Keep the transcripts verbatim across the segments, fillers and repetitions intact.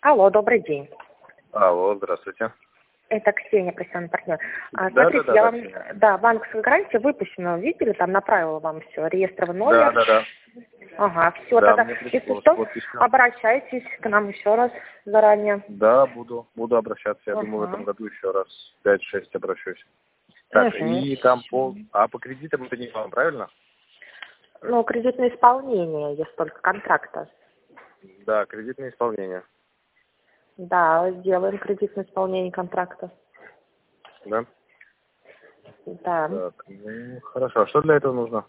Алло, добрый день. Алло, здравствуйте. Это Ксения, профессиональный партнер. А, Да, смотрите, да, да, я да, вам, Ксения. да, банковская гарантия выпущена, видели, там направила вам все, реестровый Да, номер. да, да. Ага, все, Да, тогда, мне если пришло что, вот письмо. обращайтесь к нам еще раз заранее. Да, буду, буду обращаться. Я думаю, в этом Ага. году еще раз пять-шесть обращусь. Так, Угу. и там пол... А по кредитам это не вам, правильно? Ну, кредитное исполнение, есть только контракта. Да, кредитное исполнение. Да, сделаем кредитное исполнение контракта. Да? Да. Так, ну, хорошо. А что для этого нужно?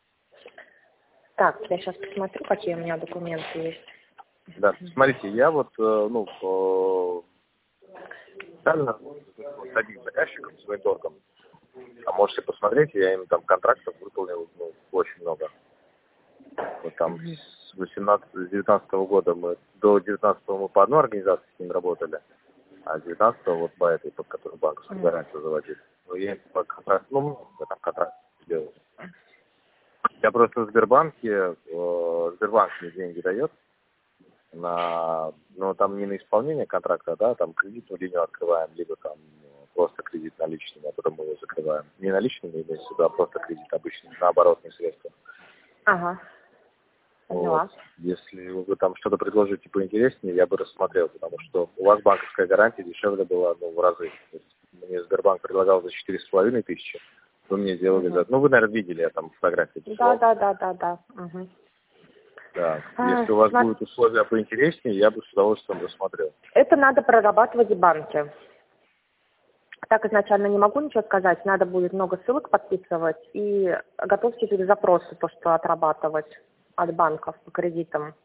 Так, я сейчас посмотрю, какие у меня документы есть. Да, смотрите, я вот, э, ну, по- специально вот с одним заказчиком, с торгом. А можете посмотреть, я им там контрактов выполнил, ну, очень много. Вот там с восемнадцатого, девятнадцатого года мы, до девятнадцатого мы по одной организации с ним работали, а девятнадцатого вот по этой, под которой банковскую гарантию заводили. Ну, я им по контракту, ну, много там контракт делал. Я просто в Сбербанке, э, Сбербанк мне деньги дает на, ну, там не на исполнение контракта, да, там кредитную линию открываем, либо там э, просто кредит наличными, а потом мы его закрываем. Не наличными, имеется в виду, а просто кредит обычный, на оборотные средства. Ага, поняла. Вот. Если вы там что-то предложите поинтереснее, я бы рассмотрел, потому что у вас банковская гарантия дешевле была, ну, в разы. То есть мне Сбербанк предлагал за четыре с половиной тысячи, вы мне сделали Угу. за... Ну, вы, наверное, видели, я там фотографии Да, прислал. да, да, да, да. Угу. Да. А, Если у вас смо- будут условия поинтереснее, я бы с удовольствием рассмотрел. Это надо прорабатывать в банке. Так изначально не могу ничего сказать. Надо будет много ссылок подписывать и готовьте перед запросы, то, что отрабатывать от банков по кредитам.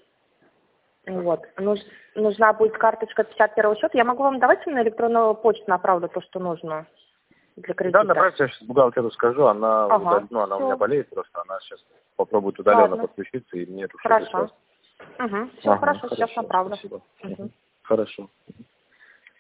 Вот. Нуж- нужна будет карточка пятьдесят первого счета. Я могу вам давать на электронную почту направлю то, что нужно для кредита. Да, направьте, я сейчас бухгалтеру скажу, она, Ага, удал- ну, она у меня все. болеет просто, она сейчас попробует удаленно Ладно. подключиться, и мне это все Хорошо. пришлось. Угу. Все Ага, хорошо, сейчас хорошо, направлю. спасибо. Угу. Мгм. Хорошо.